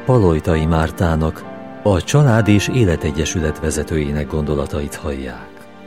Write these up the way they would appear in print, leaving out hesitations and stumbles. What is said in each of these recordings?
Palojtai Mártának, a Család és Életegyesület vezetőjének gondolatait hallják.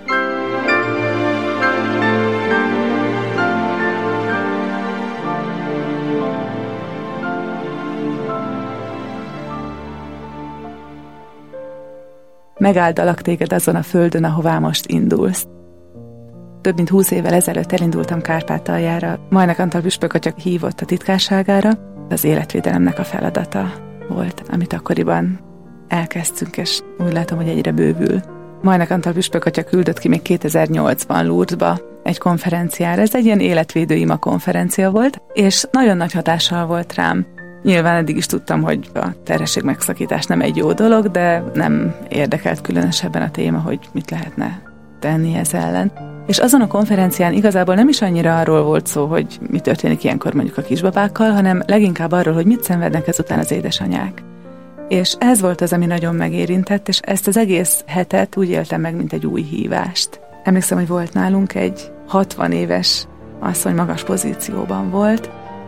Megáldalak téged azon a földön, ahová most indulsz. Több mint 20 évvel ezelőtt elindultam Kárpátaljára. Majnak Antal püspök atya hívott a titkárságára. Az életvédelemnek a feladata volt, amit akkoriban elkezdtünk, és úgy látom, hogy egyre bővül. Majnak Antal püspök atya küldött ki még 2008-ban Lourdesba egy konferenciára. Ez egy ilyen életvédő ima konferencia volt, és nagyon nagy hatással volt rám. Nyilván eddig is tudtam, hogy a terhesség megszakítás nem egy jó dolog, de nem érdekelt különösebben a téma, hogy mit lehetne tenni ez ellen. És azon a konferencián igazából nem is annyira arról volt szó, hogy mi történik ilyenkor mondjuk a kisbabákkal, hanem leginkább arról, hogy mit szenvednek ezután az édesanyák. És ez volt az, ami nagyon megérintett, és ezt az egész hetet úgy éltem meg, mint egy új hívást. Emlékszem, hogy volt nálunk egy 60 éves asszony, magas pozícióban volt,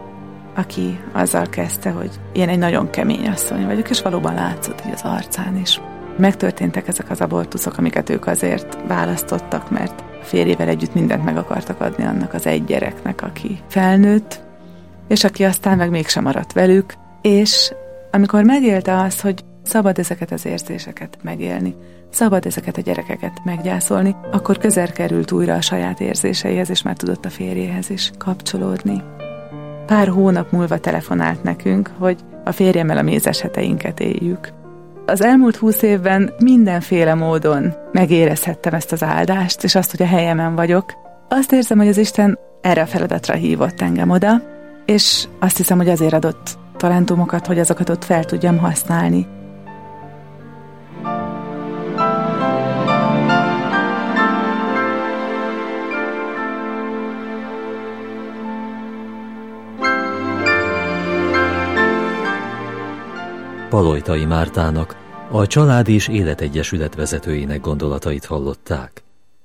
aki azzal kezdte, hogy én egy nagyon kemény asszony vagyok, és valóban látszott így az arcán is. Megtörténtek ezek az abortuszok, amiket ők azért választottak, mert a férjével együtt mindent meg akartak adni annak az egy gyereknek, aki felnőtt, és aki aztán meg mégsem maradt velük, és amikor megélte azt, hogy szabad ezeket az érzéseket megélni, szabad ezeket a gyerekeket meggyászolni, akkor közel került újra a saját érzéseihez, és már tudott a férjéhez is kapcsolódni. Pár hónap múlva telefonált nekünk, hogy a férjemmel a mézes heteinket éljük. Az elmúlt 20 évben mindenféle módon megérezhettem ezt az áldást, és azt, hogy a helyemen vagyok. Azt érzem, hogy az Isten erre a feladatra hívott engem oda, és azt hiszem, hogy azért adott talentumokat, hogy azokat ott fel tudjam használni. Palojtai Mártának, a Család és Életegyesület vezetőjének gondolatait hallották.